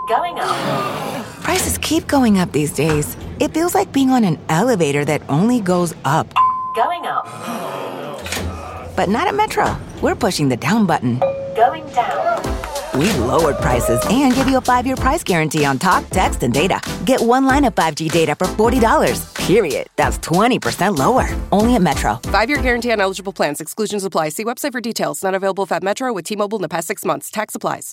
Going up. Prices keep going up these days. It feels like being on an elevator that only goes up. Going up. But not at Metro. We're pushing the down button. Going down. We've lowered prices and give you a 5-year price guarantee on talk, text, and data. Get one line of 5G data for $40, period. That's 20% lower. Only at Metro. 5-year guarantee on eligible plans. Exclusions apply. See website for details. Not available at Metro with T-Mobile in the past 6 months. Tax applies.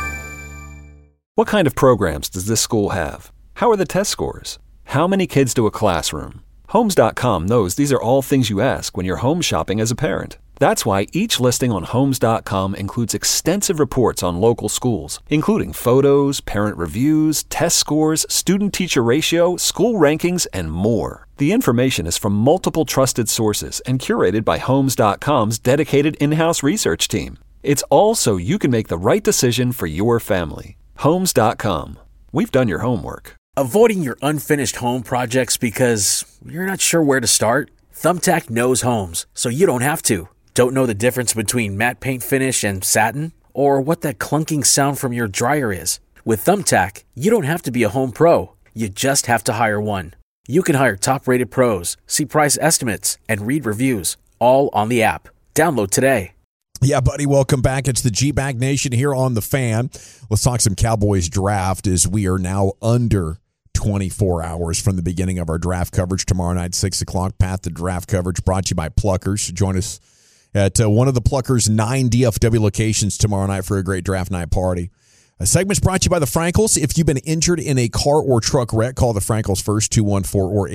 What kind of programs does this school have? How are the test scores? How many kids do a classroom? Homes.com knows these are all things you ask when you're home shopping as a parent. That's why each listing on Homes.com includes extensive reports on local schools, including photos, parent reviews, test scores, student-teacher ratio, school rankings, and more. The information is from multiple trusted sources and curated by Homes.com's dedicated in-house research team. It's all so you can make the right decision for your family. Homes.com. We've done your homework. Avoiding your unfinished home projects because you're not sure where to start? Thumbtack knows homes, so you don't have to. Don't know the difference between matte paint finish and satin? Or what that clunking sound from your dryer is? With Thumbtack, you don't have to be a home pro. You just have to hire one. You can hire top-rated pros, see price estimates, and read reviews, all on the app. Download today. Yeah, buddy, welcome back. It's the G-Bag Nation here on The Fan. Let's talk some Cowboys draft as we are now under 24 hours from the beginning of our draft coverage. Tomorrow night, 6 o'clock, Path to Draft coverage brought to you by Pluckers. Join us at one of the Pluckers' 9 DFW locations tomorrow night for a great draft night party. A segment's brought to you by the Frankels. If you've been injured in a car or truck wreck, call the Frankels first, 214 or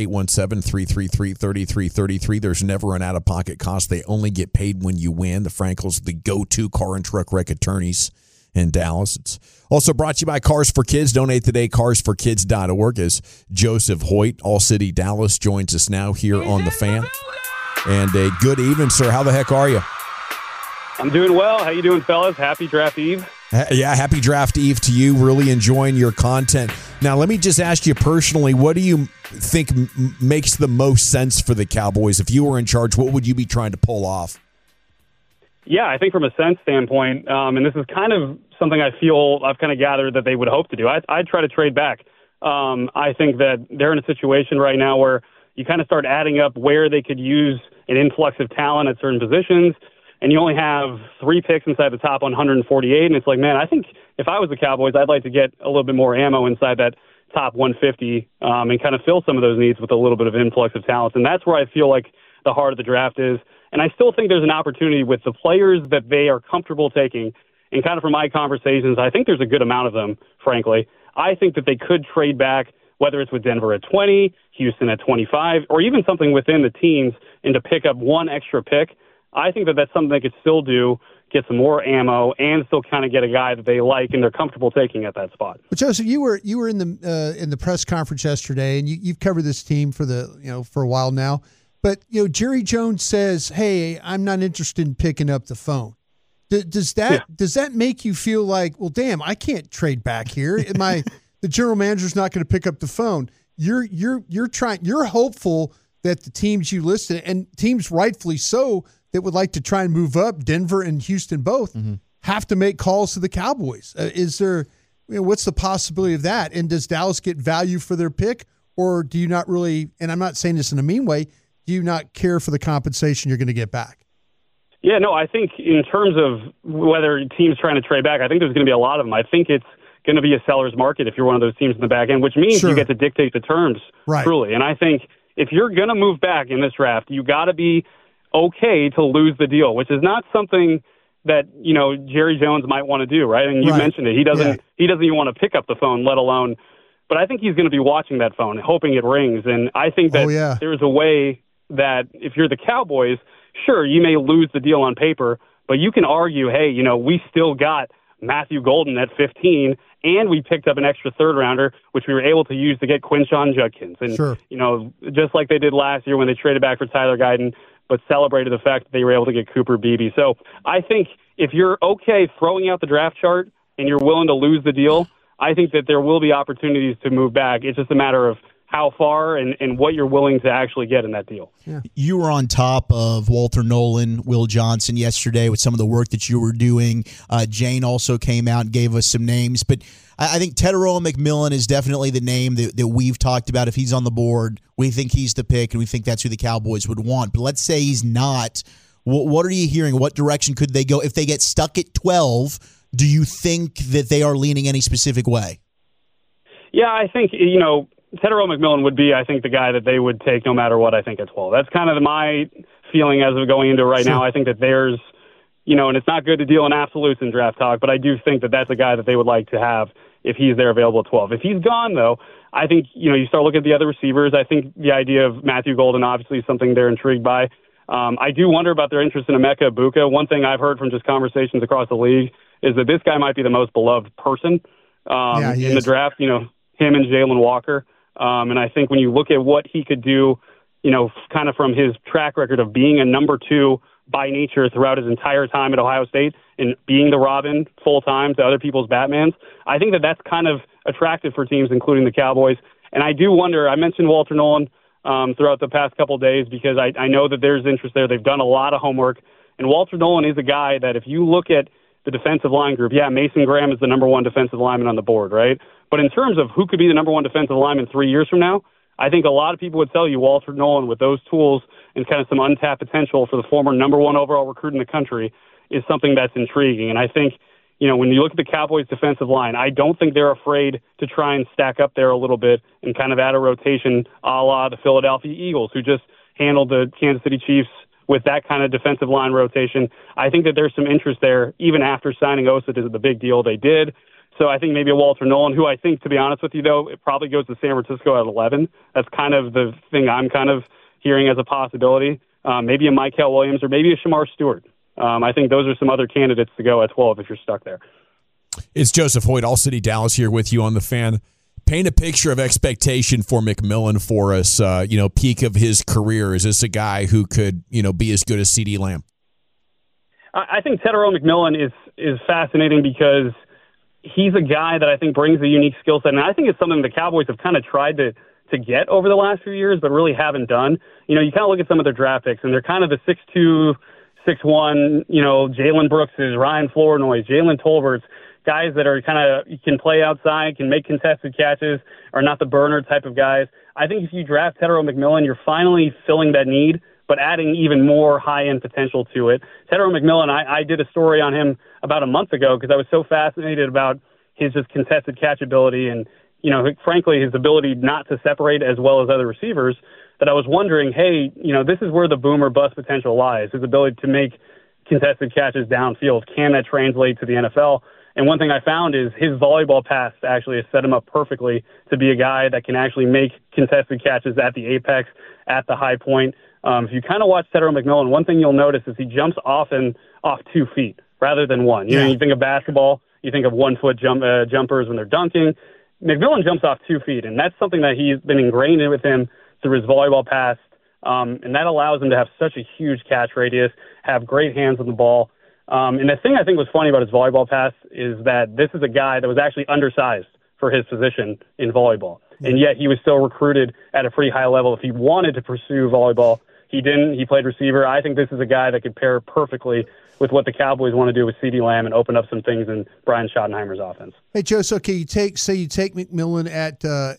817-333-3333. There's never an out-of-pocket cost. They only get paid when you win. The Frankels, the go-to car and truck wreck attorneys in Dallas. It's also brought to you by Cars for Kids. Donate today, carsforkids.org, as Joseph Hoyt, All City Dallas, joins us now here on The Fan. And a good evening, sir. How the heck are you? I'm doing well. How you doing, fellas? Happy Draft Eve. Yeah, happy Draft Eve to you. Really enjoying your content. Now, let me just ask you personally, what do you think makes the most sense for the Cowboys? If you were in charge, what would you be trying to pull off? Yeah, I think from a sense standpoint, and this is kind of something I feel I've kind of gathered that they would hope to do, I'd try to trade back. I think that they're in a situation right now where you kind of start adding up where they could use an influx of talent at certain positions, and you only have 3 picks inside the top 148, and it's like, man, I think if I was the Cowboys, I'd like to get a little bit more ammo inside that top 150 and kind of fill some of those needs with a little bit of influx of talent, and that's where I feel like the heart of the draft is. And I still think there's an opportunity with the players that they are comfortable taking, and kind of from my conversations, I think there's a good amount of them, frankly. I think that they could trade back, whether it's with Denver at 20, Houston at 25, or even something within the teams, and to pick up one extra pick. I think that that's something they could still do, get some more ammo, and still kind of get a guy that they like and they're comfortable taking at that spot. But Joseph, you were in the press conference yesterday, and you've covered this team for a while now. But Jerry Jones says, "Hey, I'm not interested in picking up the phone." Does that make you feel like, well, damn, I can't trade back here? The general manager's not going to pick up the phone. You're hopeful that the teams you listed, and teams rightfully so, that would like to try and move up, Denver and Houston both, have to make calls to the Cowboys. Is there, what's the possibility of that? And does Dallas get value for their pick, or do you not really, and I'm not saying this in a mean way, do you not care for the compensation you're going to get back? Yeah, no, I think in terms of whether teams trying to trade back, I think there's going to be a lot of them. I think it's going to be a seller's market if you're one of those teams in the back end, which means you get to dictate the terms, truly. And I think if you're going to move back in this draft, you got to be okay to lose the deal, which is not something that, Jerry Jones might want to do, right? And you mentioned it. He doesn't even want to pick up the phone, let alone, but I think he's going to be watching that phone, hoping it rings. And I think that there's a way that if you're the Cowboys, sure, you may lose the deal on paper, but you can argue, hey, we still got Matthew Golden at 15, and we picked up an extra third-rounder, which we were able to use to get Quinshon Judkins. And, just like they did last year when they traded back for Tyler Guyton, but celebrated the fact that they were able to get Cooper Beebe. So I think if you're okay throwing out the draft chart and you're willing to lose the deal, I think that there will be opportunities to move back. It's just a matter of how far and what you're willing to actually get in that deal. Yeah. You were on top of Walter Nolan, Will Johnson yesterday with some of the work that you were doing. Jane also came out and gave us some names. But I think Tetairoa McMillan is definitely the name that we've talked about. If he's on the board, we think he's the pick, and we think that's who the Cowboys would want. But let's say he's not. What are you hearing? What direction could they go? If they get stuck at 12, do you think that they are leaning any specific way? Yeah, I think, Tetairoa McMillan would be, I think, the guy that they would take no matter what, I think, at 12. That's kind of my feeling as of going into it right now. I think that there's, and it's not good to deal in absolutes in draft talk, but I do think that that's a guy that they would like to have if he's there available at 12. If he's gone, though, I think, you start looking at the other receivers. I think the idea of Matthew Golden obviously is something they're intrigued by. I do wonder about their interest in Emeka Egbuka. One thing I've heard from just conversations across the league is that this guy might be the most beloved person in the draft, him and Jalen Walker. And I think when you look at what he could do, kind of from his track record of being a number 2 by nature throughout his entire time at Ohio State and being the Robin full time to other people's Batmans, I think that that's kind of attractive for teams, including the Cowboys. And I do wonder, I mentioned Walter Nolan throughout the past couple of days because I know that there's interest there. They've done a lot of homework. And Walter Nolan is a guy that if you look at the defensive line group, Mason Graham is the number 1 defensive lineman on the board, right? But in terms of who could be the number 1 defensive lineman 3 years from now, I think a lot of people would tell you Walter Nolan, with those tools and kind of some untapped potential for the former number 1 overall recruit in the country, is something that's intriguing. And I think, when you look at the Cowboys' defensive line, I don't think they're afraid to try and stack up there a little bit and kind of add a rotation a la the Philadelphia Eagles, who just handled the Kansas City Chiefs with that kind of defensive line rotation. I think that there's some interest there, even after signing Osa to the big deal they did. So I think maybe a Walter Nolan, who I think, to be honest with you, though, it probably goes to San Francisco at 11. That's kind of the thing I'm kind of hearing as a possibility. Maybe a Mykel Williams or maybe a Shamar Stewart. I think those are some other candidates to go at 12 if you're stuck there. It's Joseph Hoyt, All City Dallas, here with you on The Fan. Paint a picture of expectation for McMillan for us, peak of his career. Is this a guy who could, be as good as CeeDee Lamb? I think Tetairoa McMillan is fascinating because he's a guy that I think brings a unique skill set, and I think it's something the Cowboys have kind of tried to get over the last few years, but really haven't done. You kind of look at some of their draft picks, and they're kind of the 6'2", 6'1", Jalen Brookses, Ryan Flournoy, Jalen Tolberts, guys that are kind of can play outside, can make contested catches, are not the burner type of guys. I think if you draft Tetairoa McMillan, you're finally filling that need, but adding even more high-end potential to it. Tetairoa McMillan, I did a story on him about a month ago because I was so fascinated about his just contested catch ability and, frankly, his ability not to separate as well as other receivers, that I was wondering, hey, this is where the boom or bust potential lies, his ability to make contested catches downfield. Can that translate to the NFL? And one thing I found is his volleyball pass actually has set him up perfectly to be a guy that can actually make contested catches at the apex, at the high point. If you kind of watch Tetairoa McMillan, one thing you'll notice is he jumps often off 2 feet rather than one. You think of basketball, you think of 1 foot jumpers when they're dunking. McMillan jumps off 2 feet, and that's something that he's been ingrained in with him through his volleyball pass. And that allows him to have such a huge catch radius, have great hands on the ball. And the thing I think was funny about his volleyball pass is that this is a guy that was actually undersized for his position in volleyball. And yet he was still recruited at a pretty high level. If he wanted to pursue volleyball, he didn't. He played receiver. I think this is a guy that could pair perfectly with what the Cowboys want to do with CeeDee Lamb and open up some things in Brian Schottenheimer's offense. Hey, Joe, so okay, you take McMillan at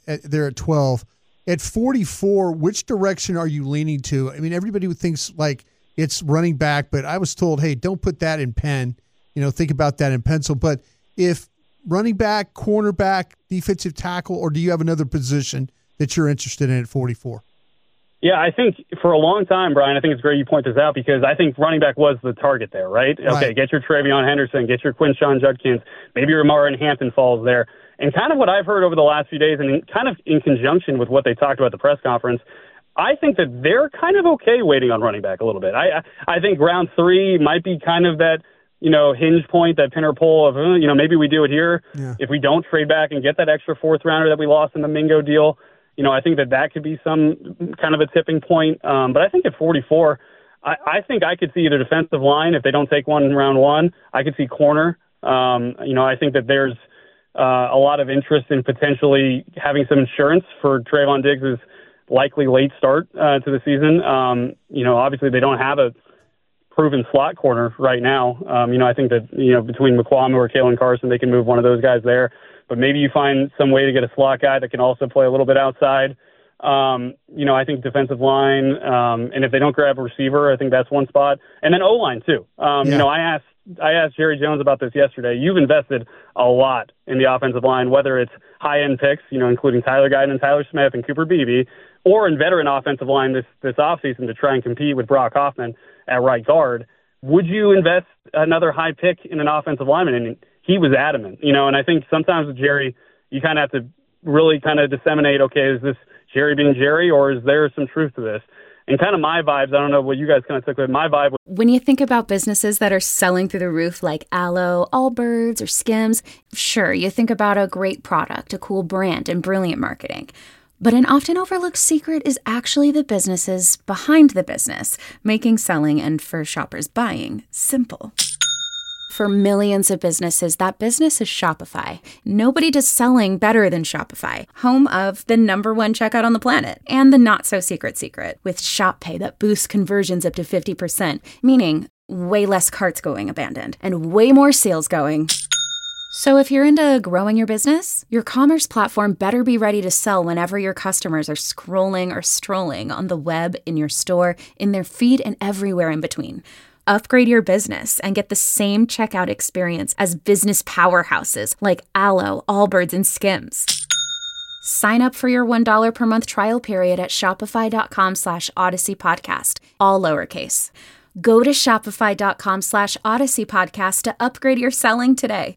12. At 44, which direction are you leaning to? I mean, everybody thinks like it's running back, but I was told, hey, don't put that in pen. Think about that in pencil. But if running back, cornerback, defensive tackle, or do you have another position that you're interested in at 44? Yeah, I think for a long time, Brian, I think it's great you point this out because I think running back was the target there, right? Okay, get your Travion Henderson, get your Quinshon Judkins, maybe your Martin Hampton falls there. And kind of what I've heard over the last few days, and kind of in conjunction with what they talked about at the press conference, I think that they're kind of okay waiting on running back a little bit. I think round 3 might be kind of that, hinge point, that pin or pull of, maybe we do it here. Yeah. If we don't trade back and get that extra 4th rounder that we lost in the Mingo deal, I think that could be some kind of a tipping point. But I think at 44, I think I could see either defensive line if they don't take one in round 1. I could see corner. I think that there's a lot of interest in potentially having some insurance for Trayvon Diggs' likely late start to the season. Obviously they don't have a proven slot corner right now. I think that, between McQuamu or Kalen Carson, they can move one of those guys there. But maybe you find some way to get a slot guy that can also play a little bit outside. I think defensive line, and if they don't grab a receiver, I think that's one spot. And then O-line too. I asked Jerry Jones about this yesterday. You've invested a lot in the offensive line, whether it's high-end picks, including Tyler Guyton and Tyler Smith and Cooper Beebe, or in veteran offensive line this offseason to try and compete with Brock Hoffman at right guard. Would you invest another high pick in an offensive lineman? And he was adamant, and I think sometimes with Jerry, you kind of have to really kind of disseminate, okay, is this Jerry being Jerry, or is there some truth to this? And kind of my vibes, I don't know what you guys kind of took with my vibe. When you think about businesses that are selling through the roof like Aloe, Allbirds, or Skims, sure, you think about a great product, a cool brand, and brilliant marketing. But an often overlooked secret is actually the businesses behind the business, making selling and, for shoppers, buying simple. For millions of businesses, that business is Shopify. Nobody does selling better than Shopify, home of the #1 checkout on the planet, and the not-so-secret secret, with Shop Pay that boosts conversions up to 50%, meaning way less carts going abandoned, and way more sales going. So if you're into growing your business, your commerce platform better be ready to sell whenever your customers are scrolling or strolling on the web, in your store, in their feed, and everywhere in between. Upgrade your business and get the same checkout experience as business powerhouses like Aloe, Allbirds, and Skims. Sign up for your $1 per month trial period at shopify.com/Odyssey Podcast, all lowercase. Go to shopify.com/Odyssey Podcast to upgrade your selling today.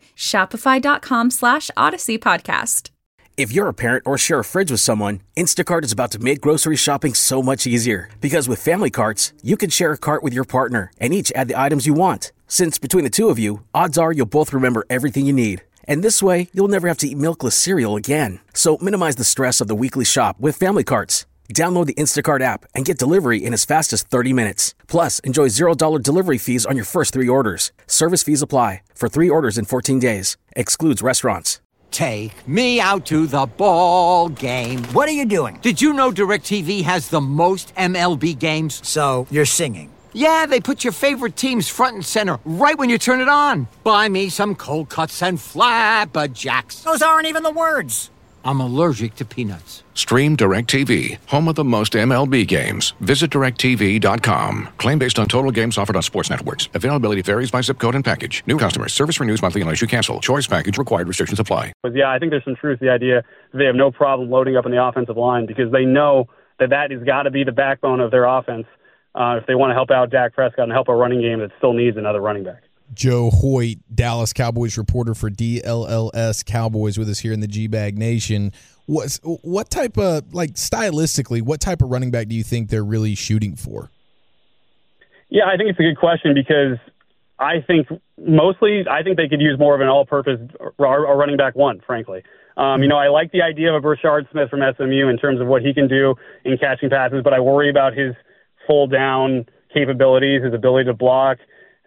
Shopify.com/Odyssey Podcast. If you're a parent or share a fridge with someone, Instacart is about to make grocery shopping so much easier. Because with family carts, you can share a cart with your partner and each add the items you want. Since between the two of you, odds are you'll both remember everything you need. And this way, you'll never have to eat milkless cereal again. So minimize the stress of the weekly shop with family carts. Download the Instacart app and get delivery in as fast as 30 minutes. Plus, enjoy $0 delivery fees on your first 3 orders. Service fees apply. For 3 orders in 14 days. Excludes restaurants. Take me out to the ball game. What are you doing? Did you know DirecTV has the most MLB games? So, you're singing. Yeah, they put your favorite teams front and center right when you turn it on. Buy me some cold cuts and flapjacks. Those aren't even the words. I'm allergic to peanuts. Stream DirecTV, home of the most MLB games. Visit DirecTV.com. Claim based on total games offered on sports networks. Availability varies by zip code and package. New customers. Service renews monthly unless you cancel. Choice package required. Restrictions apply. But yeah, I think there's some truth to the idea that they have no problem loading up on the offensive line because they know that has got to be the backbone of their offense if they want to help out Dak Prescott and help a running game that still needs another running back. Joe Hoyt, Dallas Cowboys reporter for DLLS Cowboys, with us here in the G-Bag Nation. What type of, stylistically, what type of running back do you think they're really shooting for? Yeah, I think it's a good question because I think they could use more of an all-purpose running back one, frankly. I like the idea of a Brashard Smith from SMU in terms of what he can do in catching passes, but I worry about his full down capabilities, his ability to block.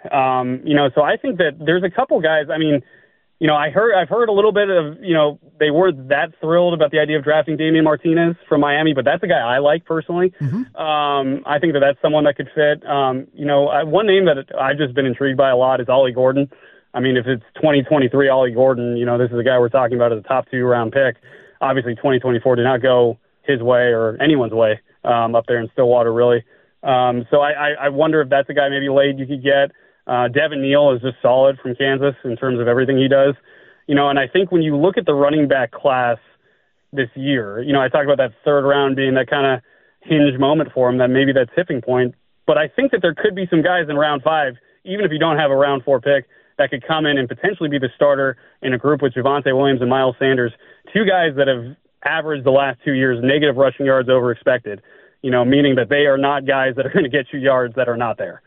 So I think that there's a couple guys. I mean, I've heard a little bit of, they weren't that thrilled about the idea of drafting Damian Martinez from Miami, but that's a guy I like personally. Mm-hmm. I think that's someone that could fit. One name that I've just been intrigued by a lot is Ollie Gordon. I mean, if it's 2023 Ollie Gordon, this is a guy we're talking about as a top 2-round pick. Obviously, 2024 did not go his way or anyone's way up there in Stillwater, really. So I wonder if that's a guy maybe late you could get. Devin Neal is just solid from Kansas in terms of everything he does. And I think when you look at the running back class this year, I talked about that 3rd round being that kind of hinge moment for him, that maybe that tipping point. But I think that there could be some guys in round 5, even if you don't have a round 4 pick, that could come in and potentially be the starter in a group with Javonte Williams and Miles Sanders, 2 guys that have averaged the last 2 years negative rushing yards over expected, meaning that they are not guys that are going to get you yards that are not there.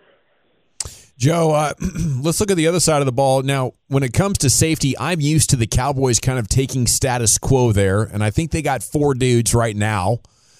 Joe, let's look at the other side of the ball. Now, when it comes to safety, I'm used to the Cowboys kind of taking status quo there, and I think they got 4 dudes right now.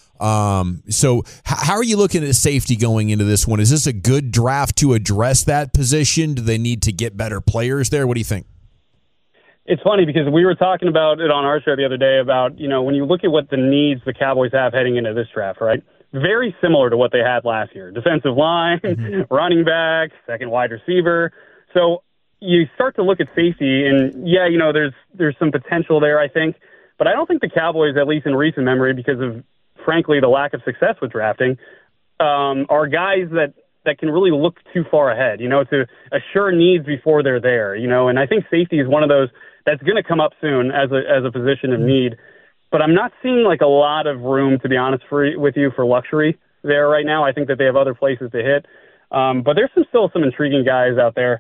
So how are you looking at safety going into this one? Is this a good draft to address that position? Do they need to get better players there? What do you think? It's funny because we were talking about it on our show the other day about, when you look at what the needs the Cowboys have heading into this draft, right? Very similar to what they had last year. Defensive line, running back, second wide receiver. So you start to look at safety, and there's some potential there, I think. But I don't think the Cowboys, at least in recent memory, because of, frankly, the lack of success with drafting, are guys that can really look too far ahead, to assure needs before they're there, and I think safety is one of those that's going to come up soon as a position of need. But I'm not seeing like a lot of room, to be honest with you, for luxury there right now. I think that they have other places to hit. But there's still some intriguing guys out there.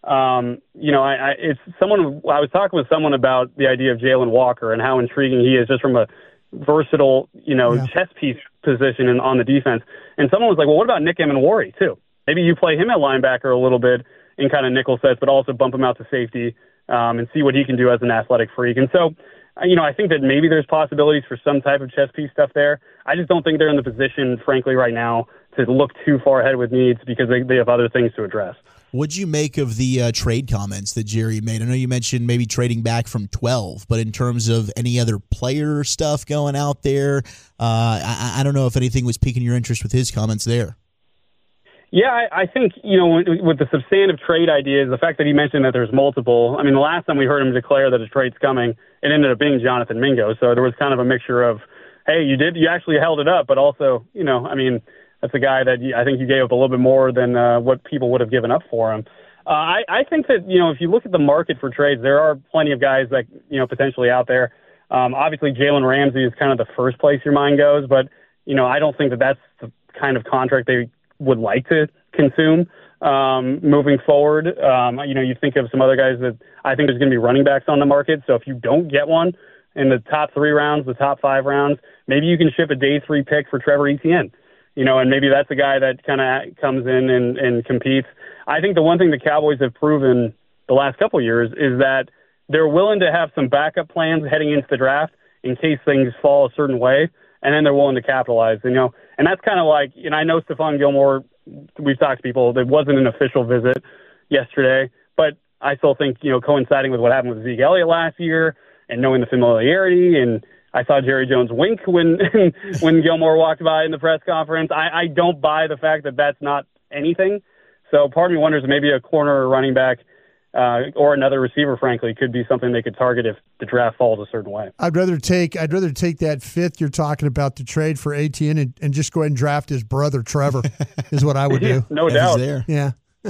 It's someone, I was talking with someone about the idea of Jalen Walker and how intriguing he is just from a versatile, chess piece position on the defense. And someone was like, well, what about Nick Emenwari too? Maybe you play him at linebacker a little bit in kind of nickel sets, but also bump him out to safety and see what he can do as an athletic freak. And so, I think that maybe there's possibilities for some type of chess piece stuff there. I just don't think they're in the position, frankly, right now to look too far ahead with needs because they have other things to address. What'd you make of the trade comments that Jerry made? I know you mentioned maybe trading back from 12, but in terms of any other player stuff going out there, I don't know if anything was piquing your interest with his comments there. Yeah, I think, with the substantive trade ideas, the fact that he mentioned that there's multiple, I mean, the last time we heard him declare that a trade's coming, it ended up being Jonathan Mingo. So there was kind of a mixture of, hey, you actually held it up, but also, that's a guy that I think you gave up a little bit more than what people would have given up for him. I think that, if you look at the market for trades, there are plenty of guys that, potentially out there. Obviously, Jalen Ramsey is kind of the first place your mind goes, but, I don't think that that's the kind of contract they would like to consume moving forward. You think of some other guys that I think there's going to be running backs on the market. So if you don't get one in the top 3 rounds, the top 5 rounds, maybe you can ship a day 3 pick for Trevor Etienne. And maybe that's a guy that kind of comes in and competes. I think the one thing the Cowboys have proven the last couple of years is that they're willing to have some backup plans heading into the draft in case things fall a certain way, and then they're willing to capitalize. And that's kind of like, I know Stephon Gilmore, we've talked to people, there wasn't an official visit yesterday, but I still think, coinciding with what happened with Zeke Elliott last year and knowing the familiarity, and I saw Jerry Jones wink when Gilmore walked by in the press conference. I don't buy the fact that that's not anything. So part of me wonders if maybe a corner or running back or another receiver, frankly, could be something they could target if the draft falls a certain way. I'd rather take that 5th you're talking about to trade for ATN and just go ahead and draft his brother Trevor is what I would do. No doubt. Yeah.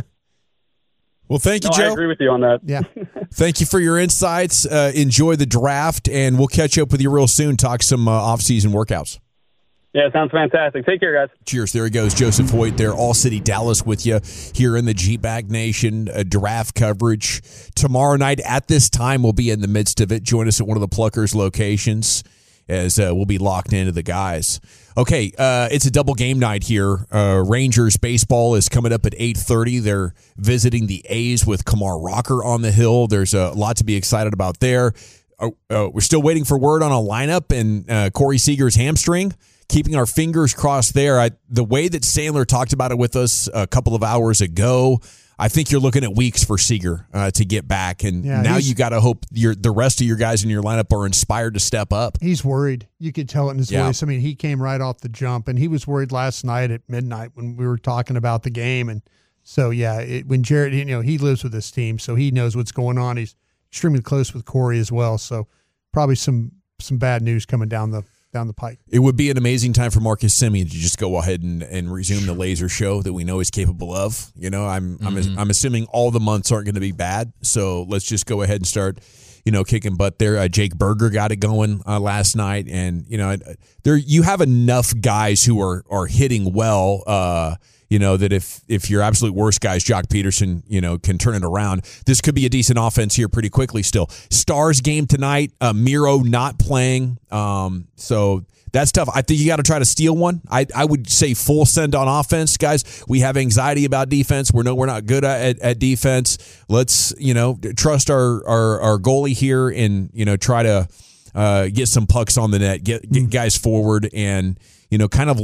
Well, thank you, Joe. I agree with you on that. Yeah. Thank you for your insights. Enjoy the draft, and we'll catch up with you real soon. Talk some off-season workouts. Yeah, sounds fantastic. Take care, guys. Cheers. There he goes, Joseph Hoyt there, All City Dallas with you here in the G-Bag Nation draft coverage. Tomorrow night at this time, we'll be in the midst of it. Join us at one of the Pluckers locations as we'll be locked into the guys. Okay, it's a double game night here. Rangers baseball is coming up at 8:30. They're visiting the A's with Kumar Rocker on the hill. There's a lot to be excited about there. We're still waiting for word on a lineup and Corey Seager's hamstring. Keeping our fingers crossed there. The way that Sandler talked about it with us a couple of hours ago, I think you're looking at weeks for Seager to get back. And now you got to hope the rest of your guys in your lineup are inspired to step up. He's worried. You could tell it in his voice. I mean, he came right off the jump, and he was worried last night at midnight when we were talking about the game. And so, when Jared, he lives with this team, so he knows what's going on. He's extremely close with Corey as well. So probably some bad news coming down the pike. It would be an amazing time for Marcus Semien to just go ahead and resume the laser show that we know he's capable of. I'm assuming all the months aren't going to be bad, so let's just go ahead and start, kicking butt there. Jake Berger got it going last night, and there you have enough guys who are hitting well. That if your absolute worst guys, Jock Peterson, can turn it around, this could be a decent offense here pretty quickly still. Stars game tonight, Miro not playing. So that's tough. I think you got to try to steal one. I would say full send on offense, guys. We have anxiety about defense. We're not good at defense. Let's, trust our goalie here and, try to get some pucks on the net, get guys forward and, kind of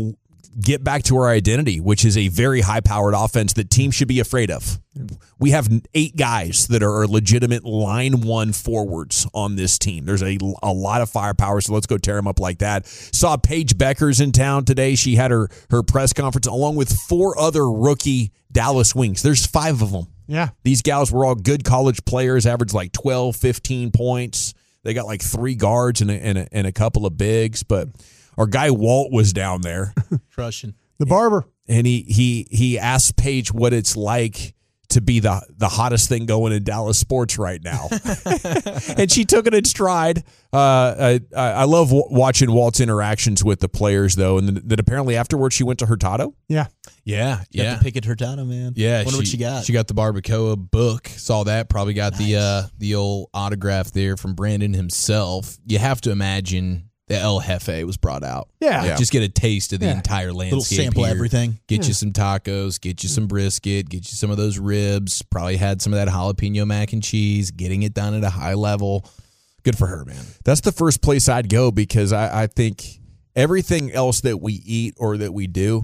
get back to our identity, which is a very high-powered offense that teams should be afraid of. We have 8 guys that are legitimate line one forwards on this team. There's a lot of firepower, so let's go tear them up like that. Saw Paige Beckers in town today. She had her press conference along with 4 other rookie Dallas Wings. There's 5 of them. Yeah. These gals were all good college players, averaged like 12, 15 points. They got like 3 guards and a couple of bigs, but our guy Walt was down there. Crushing. The barber. And he asked Paige what it's like to be the hottest thing going in Dallas sports right now. And she took it in stride. I love watching Walt's interactions with the players, though, and that apparently afterwards she went to Hurtado. Yeah. Got to pick at Hurtado, man. Yeah. Wonder what she got. She got the Barbacoa book. Saw that. Probably got the old autograph there from Brandon himself. You have to imagine the El Jefe was brought out. Yeah. Just get a taste of the entire landscape. Little sample here. everything. Get you some tacos, get you some brisket, get you some of those ribs. Probably had some of that jalapeno mac and cheese, getting it done at a high level. Good for her, man. That's the first place I'd go because I think everything else that we eat or that we do,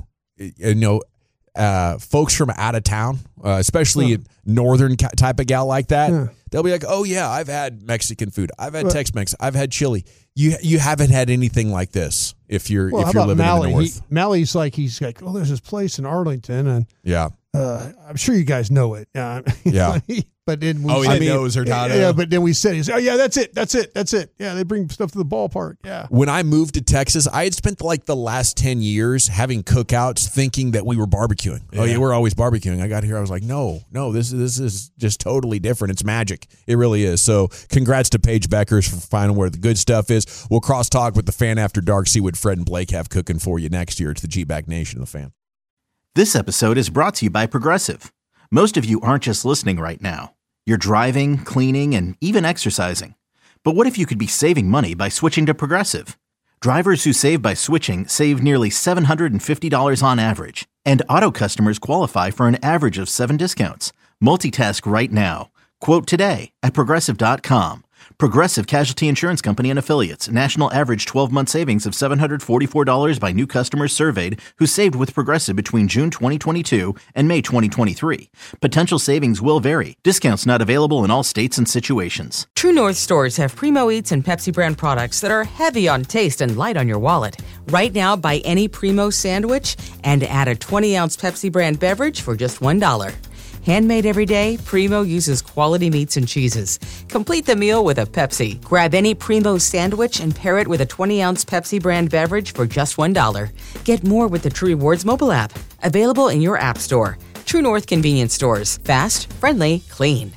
folks from out of town, especially a northern type of gal like that, they'll be like, oh, yeah, I've had Mexican food. I've had Tex-Mex. I've had chili. You haven't had anything like this if you're living Mally? in the north. Mally's he's like, oh, there's this place in Arlington, and I'm sure you guys know it. Yeah. But then he knows Hurtado. Yeah, but then we said, oh, yeah, that's it. Yeah, they bring stuff to the ballpark. Yeah. When I moved to Texas, I had spent the last 10 years having cookouts thinking that we were barbecuing. Yeah. Oh, yeah, we're always barbecuing. I got here, I was like, no, this is just totally different. It's magic. It really is. So congrats to Paige Beckers for finding where the good stuff is. We'll cross-talk with the Fan After Dark, see what Fred and Blake have cooking for you next year. It's the G-Bag Nation of the Fan. This episode is brought to you by Progressive. Most of you aren't just listening right now. You're driving, cleaning, and even exercising. But what if you could be saving money by switching to Progressive? Drivers who save by switching save nearly $750 on average. And auto customers qualify for an average of 7 discounts. Multitask right now. Quote today at Progressive.com. Progressive Casualty Insurance Company and Affiliates. National average 12-month savings of $744 by new customers surveyed who saved with Progressive between June 2022 and May 2023. Potential savings will vary. Discounts not available in all states and situations. True North stores have Primo Eats and Pepsi brand products that are heavy on taste and light on your wallet. Right now, buy any Primo sandwich and add a 20-ounce Pepsi brand beverage for just $1. Handmade every day, Primo uses quality meats and cheeses. Complete the meal with a Pepsi. Grab any Primo sandwich and pair it with a 20-ounce Pepsi brand beverage for just $1. Get more with the True Rewards mobile app. Available in your app store. True North convenience stores. Fast, friendly, clean.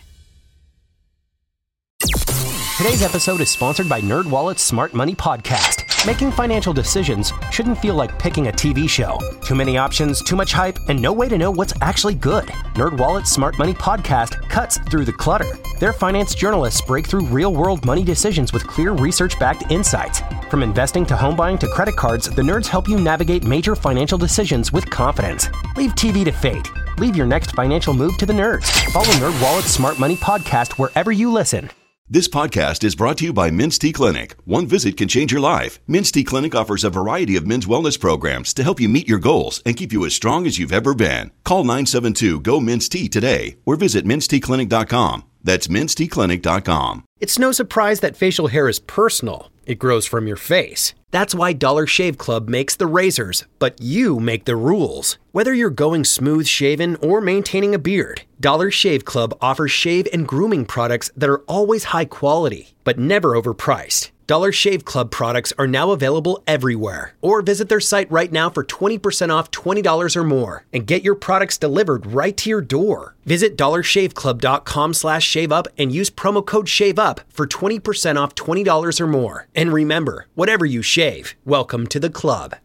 Today's episode is sponsored by NerdWallet's Smart Money Podcast. Making financial decisions shouldn't feel like picking a TV show. Too many options, too much hype, and no way to know what's actually good. NerdWallet's Smart Money Podcast cuts through the clutter. Their finance journalists break through real-world money decisions with clear research-backed insights. From investing to home buying to credit cards, the nerds help you navigate major financial decisions with confidence. Leave TV to fate. Leave your next financial move to the nerds. Follow NerdWallet's Smart Money Podcast wherever you listen. This podcast is brought to you by Men's Tea Clinic. One visit can change your life. Men's Tea Clinic offers a variety of men's wellness programs to help you meet your goals and keep you as strong as you've ever been. Call 972-GO-MEN'S-TEA today or visit mensteaclinic.com. That's mensteaclinic.com. It's no surprise that facial hair is personal. It grows from your face. That's why Dollar Shave Club makes the razors, but you make the rules. Whether you're going smooth shaven or maintaining a beard, Dollar Shave Club offers shave and grooming products that are always high quality, but never overpriced. Dollar Shave Club products are now available everywhere. Or visit their site right now for 20% off $20 or more and get your products delivered right to your door. Visit dollarshaveclub.com/shaveup and use promo code SHAVEUP for 20% off $20 or more. And remember, whatever you shave, welcome to the club.